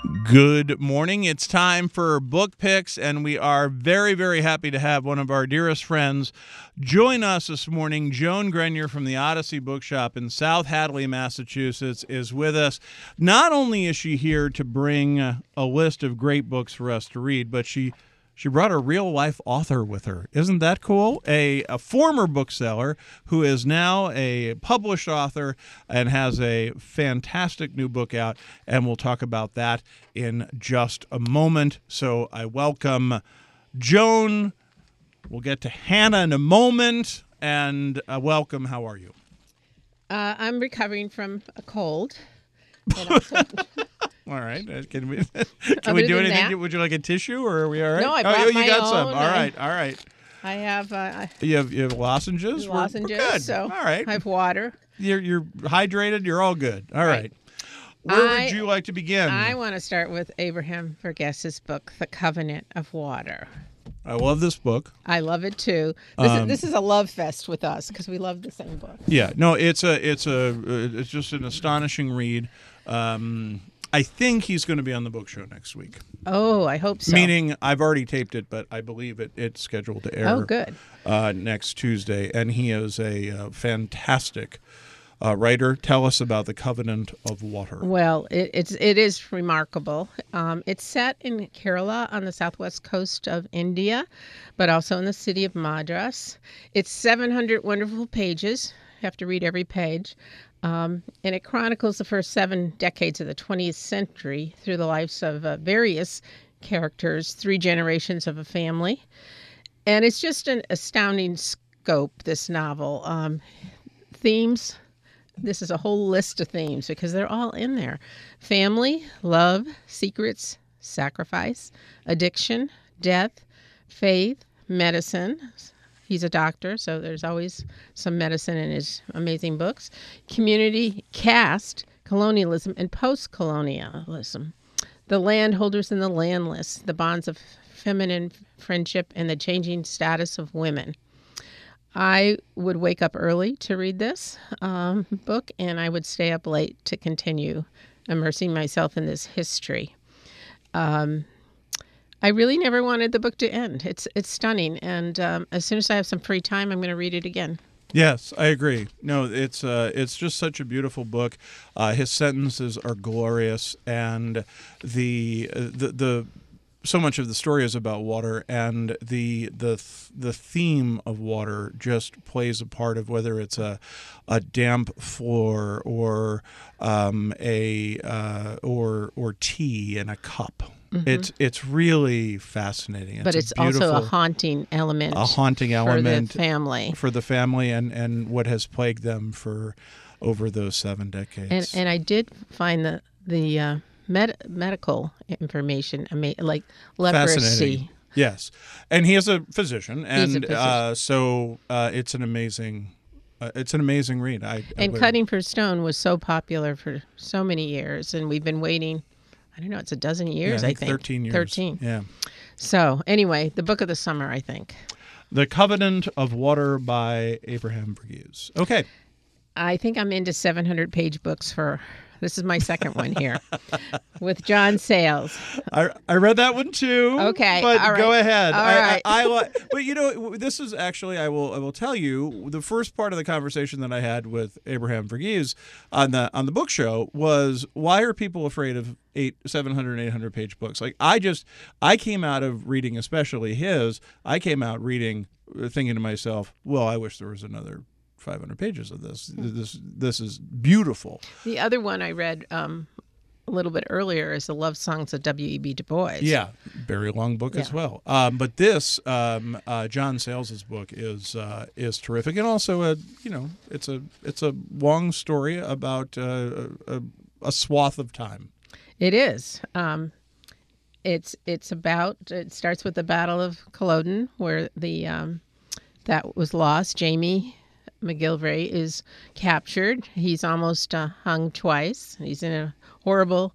Good morning. It's time for book picks, and we are very, very happy to have one of our dearest friends join us this morning. Joan Grenier from the Odyssey Bookshop in South Hadley, Massachusetts, is with us. Not only is she here to bring a list of great books for us to read, but she brought a real-life author with her. Isn't that cool? A former bookseller who is now a published author and has a fantastic new book out, and we'll talk about that in just a moment. So I welcome Joan. We'll get to Hannah in a moment. And welcome. How are you? I'm recovering from a cold. And also All right. Can we do anything? That, would you like a tissue, or are we all right? No, I brought my you got own. some. All right. I have You have lozenges? lozenges. We're good. So all right. I have water. You're hydrated. You're all good. All right. Where would you like to begin? I want to start with Abraham Verghes's book, The Covenant of Water. I love this book. I love it too. This is a love fest with us because we love the same book. Yeah. No, it's just an astonishing read. I think he's going to be on the book show next week. Oh, I hope so. Meaning, I've already taped it, but I believe it's scheduled to air. Oh, good. Next Tuesday, and he is a fantastic writer. Tell us about The Covenant of Water. Well, it is remarkable. It's set in Kerala on the southwest coast of India, but also in the city of Madras. It's 700 wonderful pages. You have to read every page. And it chronicles the first 7 decades of the 20th century through the lives of various characters, 3 generations of a family. And it's just an astounding scope, this novel. Themes, this is a whole list of themes because they're all in there. Family, love, secrets, sacrifice, addiction, death, faith, medicine. He's a doctor, so there's always some medicine in his amazing books. Community, caste, colonialism, and post-colonialism. The landholders and the landless, the bonds of feminine friendship, and the changing status of women. I would wake up early to read this book, and I would stay up late to continue immersing myself in this history. I really never wanted the book to end. It's stunning, and as soon as I have some free time, I'm going to read it again. Yes, I agree. No, it's just such a beautiful book. His sentences are glorious, and the so much of the story is about water, and the theme of water just plays a part of whether it's a damp floor or tea in a cup. Mm-hmm. It's really fascinating. But it's also a haunting element. A haunting element for the family, and what has plagued them for over those 7 decades. And I did find the medical information, like leprosy. Yes, and he is a physician, and so it's an amazing. It's an amazing read. Cutting for Stone was so popular for so many years, and we've been waiting. I don't know, it's a dozen years, I think. 13 years. 13. Yeah. So, anyway, the book of the summer, I think. The Covenant of Water by Abraham Verghese. Okay. I think I'm into 700-page books this is my second one here, with John Sayles. I read that one too. Okay, but all right. Go ahead. All right. But this is actually I will tell you the first part of the conversation that I had with Abraham Verghese on the book show was, why are people afraid of 700 and 800 page books? Like I came out of reading, especially his. I came out reading, thinking to myself, well, I wish there was another 500 pages of this. This is beautiful. The other one I read a little bit earlier is The Love Songs of W.E.B. Du Bois. Yeah, very long book as well. But this John Sayles' book is terrific, and also it's a long story about a swath of time. It is. It starts with the Battle of Culloden, where that was lost. Jamie McGillivray is captured. He's almost hung twice. He's in a horrible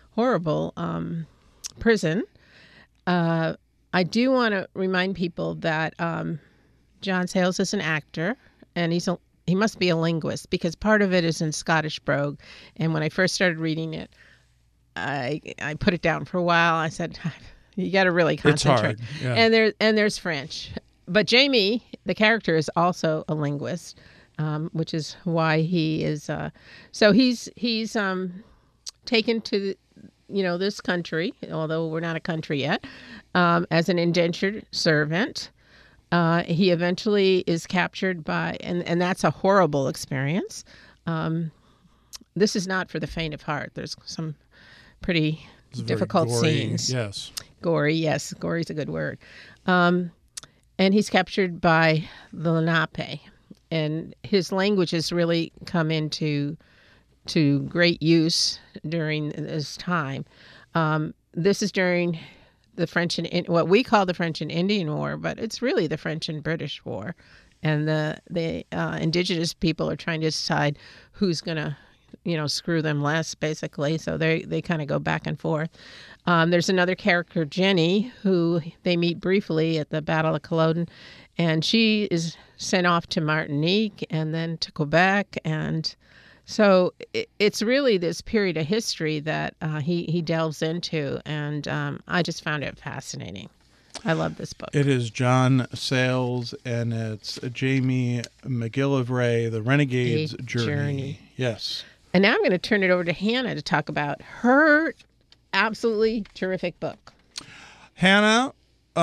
prison. I do want to remind people that John Sayles is an actor, and he must be a linguist, because part of it is in Scottish brogue. And when I first started reading it, I put it down for a while. I said, you got to really concentrate. It's hard. Yeah. And there's French. But Jamie, the character, is also a linguist, which is why he is. So he's taken to this country, although we're not a country yet, as an indentured servant. He eventually is captured by, and that's a horrible experience. This is not for the faint of heart. There's some pretty difficult gory, scenes. Yes. Gory, yes. Gory is a good word. And he's captured by the Lenape. And his language has really come into great use during this time. This is during the French and what we call the French and Indian War, but it's really the French and British War. And the indigenous people are trying to decide who's going to screw them less, basically. So they kind of go back and forth. There's another character, Jenny, who they meet briefly at the Battle of Culloden, and she is sent off to Martinique and then to Quebec. And so it's really this period of history that he delves into, and I just found it fascinating. I love this book. It is John Sayles, and it's Jamie McGillivray, The Renegade's Journey. Yes. And now I'm going to turn it over to Hannah to talk about her absolutely terrific book. Hannah,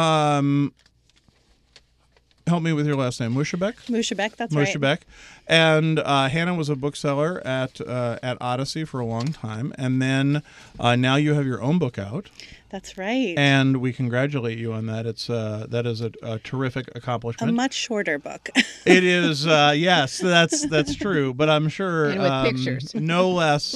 help me with your last name. Mushabek? Mushabek, that's right. Mushabek. And Hannah was a bookseller at Odyssey for a long time. And then now you have your own book out. That's right. And we congratulate you on that. That is a terrific accomplishment. A much shorter book. It is, yes, that's true. But I'm sure and with pictures. no less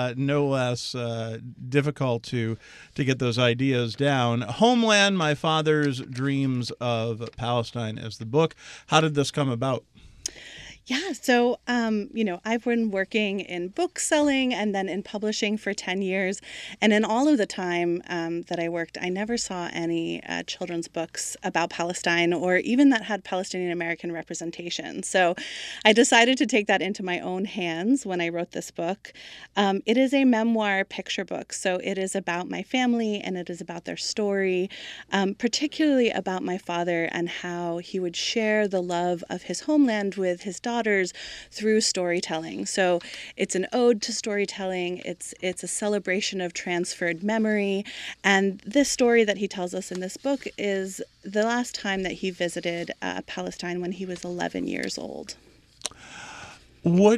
difficult to get those ideas down. Homeland: My Father's Dreams of Palestine is the book. How did this come about? Yeah, so, I've been working in book selling and then in publishing for 10 years. And in all of the time that I worked, I never saw any children's books about Palestine or even that had Palestinian American representation. So I decided to take that into my own hands when I wrote this book. It is a memoir picture book. So it is about my family and it is about their story, particularly about my father and how he would share the love of his homeland with his daughters through storytelling. So it's an ode to storytelling. It's a celebration of transferred memory. And this story that he tells us in this book is the last time that he visited Palestine when he was 11 years old. What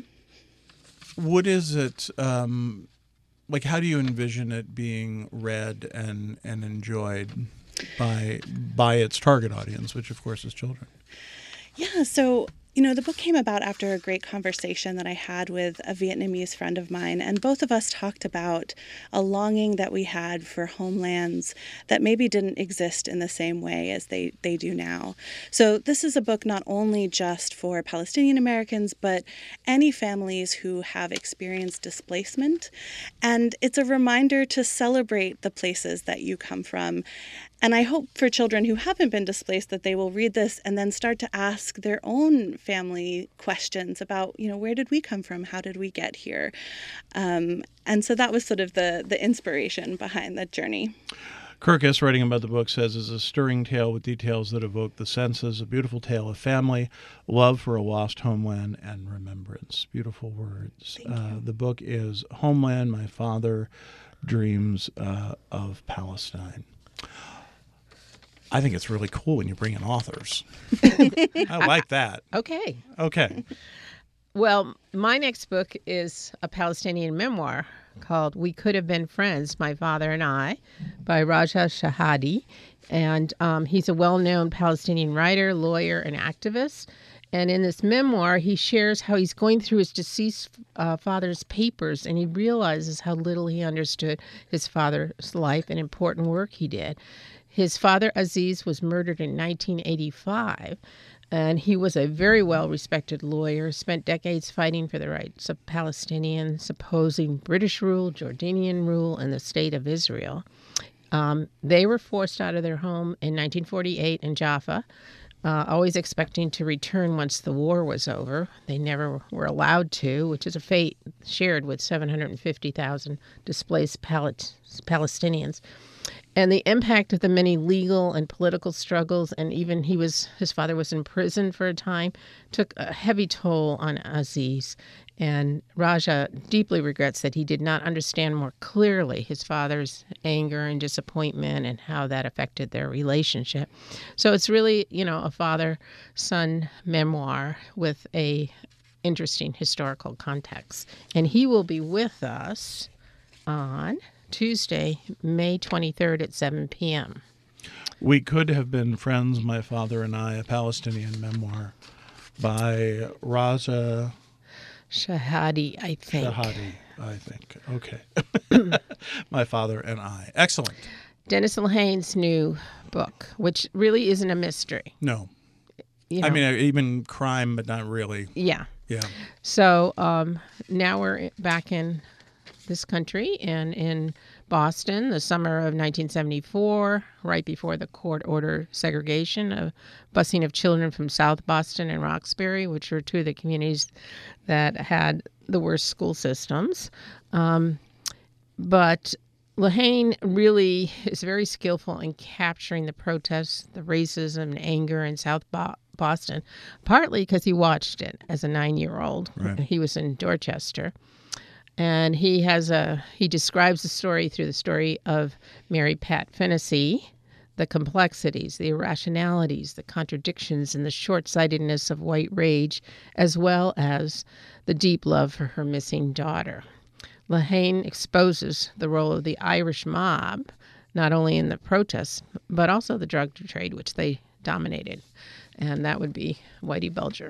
is it like? How do you envision it being read and enjoyed by its target audience, which of course is children? Yeah, so the book came about after a great conversation that I had with a Vietnamese friend of mine, and both of us talked about a longing that we had for homelands that maybe didn't exist in the same way as they do now. So this is a book not only just for Palestinian Americans, but any families who have experienced displacement. And it's a reminder to celebrate the places that you come from. And I hope for children who haven't been displaced that they will read this and then start to ask their own family questions about, where did we come from? How did we get here? And so that was sort of the inspiration behind the journey. Kirkus, writing about the book, says it's a stirring tale with details that evoke the senses, a beautiful tale of family, love for a lost homeland, and remembrance. Beautiful words. The book is Homeland: My Father Dreams of Palestine. I think it's really cool when you bring in authors. I like that. Okay. Well, my next book is a Palestinian memoir called We Could Have Been Friends, My Father and I, by Raja Shahadi. And he's a well-known Palestinian writer, lawyer, and activist. And in this memoir, he shares how he's going through his deceased father's papers, and he realizes how little he understood his father's life and important work he did. His father, Aziz, was murdered in 1985, and he was a very well-respected lawyer, spent decades fighting for the rights of Palestinians, opposing British rule, Jordanian rule, and the State of Israel. They were forced out of their home in 1948 in Jaffa. always expecting to return once the war was over. They never were allowed to, which is a fate shared with 750,000 displaced Palestinians. And the impact of the many legal and political struggles, and even his father was in prison for a time, took a heavy toll on Aziz. And Raja deeply regrets that he did not understand more clearly his father's anger and disappointment and how that affected their relationship. So it's really, a father-son memoir with a interesting historical context. And he will be with us on Tuesday, May 23rd at 7 p.m. We Could Have Been Friends, My Father and I, a Palestinian memoir by Raza Shahadi, I think. Okay. My Father and I. Excellent. Dennis Lehane's new book, which really isn't a mystery. No. I mean, even crime, but not really. Yeah. Yeah. So now we're back in this country and in Boston, the summer of 1974, right before the court ordered segregation of busing of children from South Boston and Roxbury, which were two of the communities that had the worst school systems. But Lehane really is very skillful in capturing the protests, the racism and anger in South Boston, partly because he watched it as a 9-year-old. Right. He was in Dorchester. And he describes the story through the story of Mary Pat Fennessy, the complexities, the irrationalities, the contradictions, and the short-sightedness of white rage, as well as the deep love for her missing daughter. Lehane exposes the role of the Irish mob, not only in the protests, but also the drug trade, which they dominated. And that would be Whitey Bulger.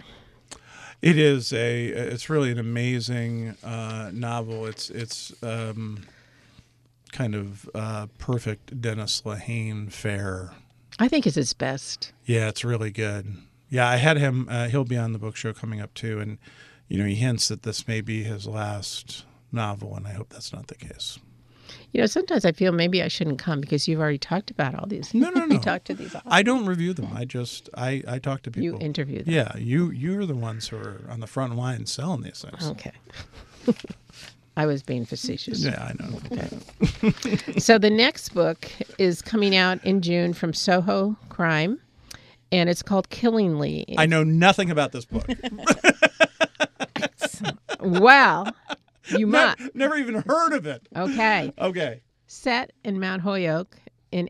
It's really an amazing novel. It's kind of perfect Dennis Lehane fare. I think it's his best. Yeah, it's really good. Yeah, I had him. He'll be on the book show coming up too, and he hints that this may be his last novel, and I hope that's not the case. Sometimes I feel maybe I shouldn't come because you've already talked about all these. No. You talked to these authors. I don't review them. I talk to people. You interview them. Yeah, you're the ones who are on the front line selling these things. Okay. I was being facetious. Yeah, I know. Okay. So the next book is coming out in June from Soho Crime, and it's called Killingly. I know nothing about this book. Well, you must. Never even heard of it. Okay. Okay. Set in Mount Holyoke in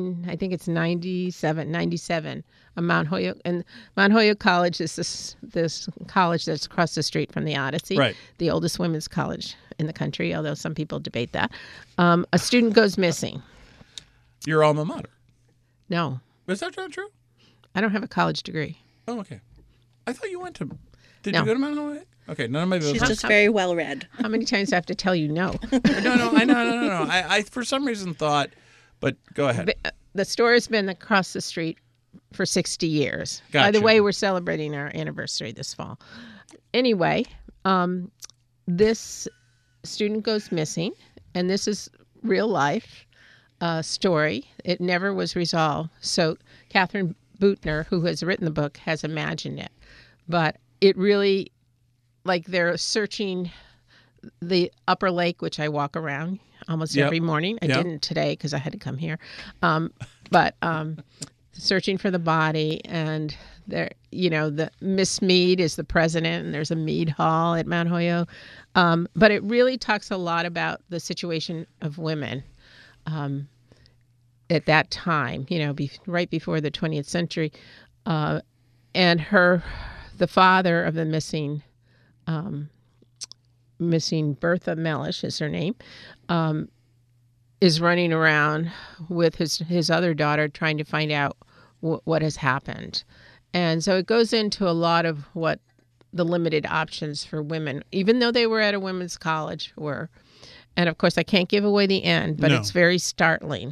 97, Mount Holyoke. And Mount Holyoke College is this college that's across the street from the Odyssey, right. The oldest women's college in the country, although some people debate that. A student goes missing. Your alma mater? No. Is that not true? I don't have a college degree. Oh, okay. I thought you went to... Did No. you go to Mount Holyoke? Okay, none of my business. She's just very well read. How many times do I have to tell you no? No. I for some reason thought, but go ahead. The store has been across the street for 60 years. Gotcha. By the way, we're celebrating our anniversary this fall. Anyway, this student goes missing, and this is real life story. It never was resolved. So Catherine Bootner, who has written the book, has imagined it. But it really, they're searching the upper lake, which I walk around almost every morning. I didn't today because I had to come here. But searching for the body, and there, the Miss Mead is the president, and there's a Mead Hall at Mount Holyoke. But it really talks a lot about the situation of women at that time, right before the 20th century, and the father of the missing Bertha Mellish is her name, is running around with his other daughter trying to find out what has happened. And so it goes into a lot of what the limited options for women, even though they were at a women's college, were. And of course, I can't give away the end, but It's very startling.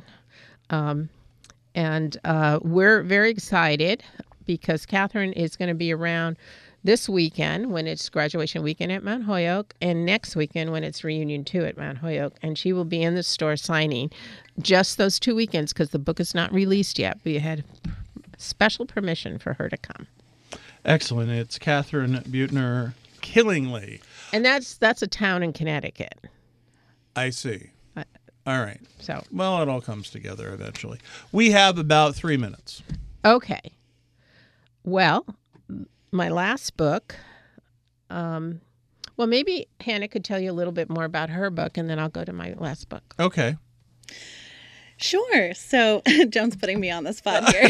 And we're very excited because Catherine is going to be around this weekend when it's graduation weekend at Mount Holyoke, and next weekend when it's reunion 2 at Mount Holyoke. And she will be in the store signing just those 2 weekends because the book is not released yet. We had special permission for her to come. Excellent. It's Catherine Buettner Killingly. And that's a town in Connecticut. I see. All right. So, Well, it all comes together eventually. We have about 3 minutes. okay. Well, my last book, well, maybe Hannah could tell you a little bit more about her book, and then I'll go to my last book. Okay. Sure. So Joan's putting me on the spot here.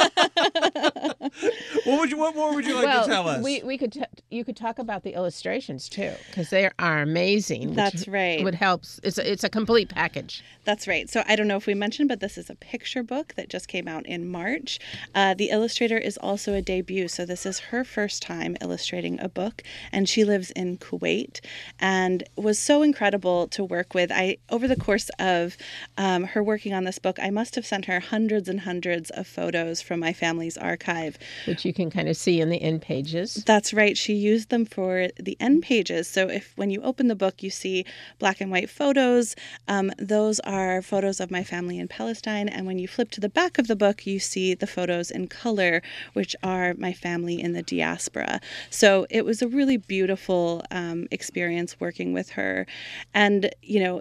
What more would you like to tell us? You could talk about the illustrations too, because they are amazing. That's right. Would help. It's a complete package. That's right. So I don't know if we mentioned, but this is a picture book that just came out in March. The illustrator is also a debut. So this is her first time illustrating a book, and she lives in Kuwait, and was so incredible to work with. Over the course of her working on this book, I must have sent her hundreds and hundreds of photos from my family's archive, which you can kind of see in the end pages. That's right. She used them for the end pages. So when you open the book, you see black and white photos. Those are photos of my family in Palestine. And when you flip to the back of the book, you see the photos in color, which are my family in the diaspora. So it was a really beautiful experience working with her. And,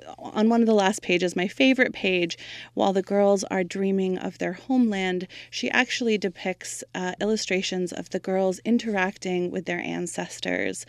on one of the last pages, my favorite page, while the girls are dreaming of their homeland, she actually depicts illustrations of the girls interacting with their ancestors,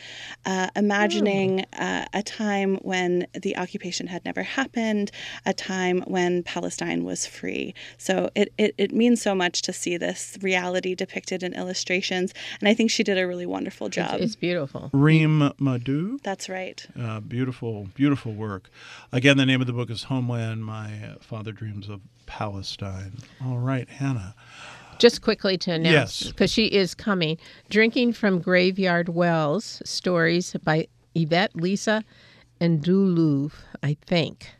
imagining a time when the occupation had never happened, a time when Palestine was free. So it means so much to see this reality depicted in illustrations, and I think she did a really wonderful job. It's beautiful. Reem Madhu. That's right. Beautiful, beautiful work. Again, the name of the book is Homeland, My Father Dreams of Palestine. All right, Hannah. Just quickly to announce, Yes. because she is coming, Drinking from Graveyard Wells, stories by Yvette Lisa and Duluv, I think.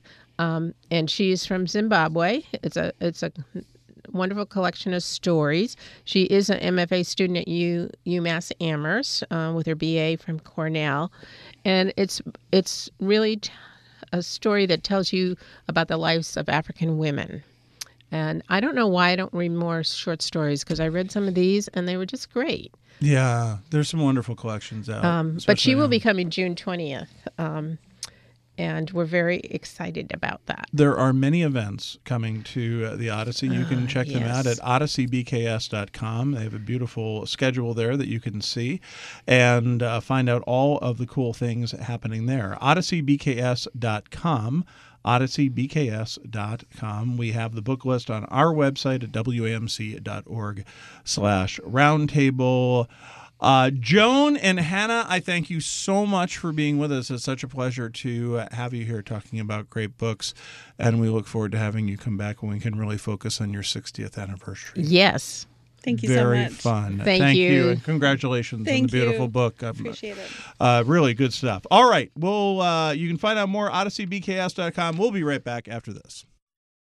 And she is from Zimbabwe. It's a wonderful collection of stories. She is an MFA student at UMass Amherst with her BA from Cornell. And it's really a story that tells you about the lives of African women. And I don't know why I don't read more short stories, because I read some of these and they were just great. Yeah, there's some wonderful collections out. But she especially will now. be coming June 20th. And we're very excited about that. There are many events coming to the Odyssey. You can check them out at odysseybks.com. They have a beautiful schedule there that you can see and find out all of the cool things happening there. odysseybks.com. odysseybks.com. We have the book list on our website at wamc.org/roundtable. Joan and Hannah, I thank you so much for being with us. It's such a pleasure to have you here talking about great books, and we look forward to having you come back when we can really focus on your 60th anniversary. Yes. Thank you so Very much. fun. Thank you. And congratulations on the Thank beautiful you. book. Appreciate it. Really good stuff. All right. Well, you can find out more at odysseybks.com. We'll be right back after this.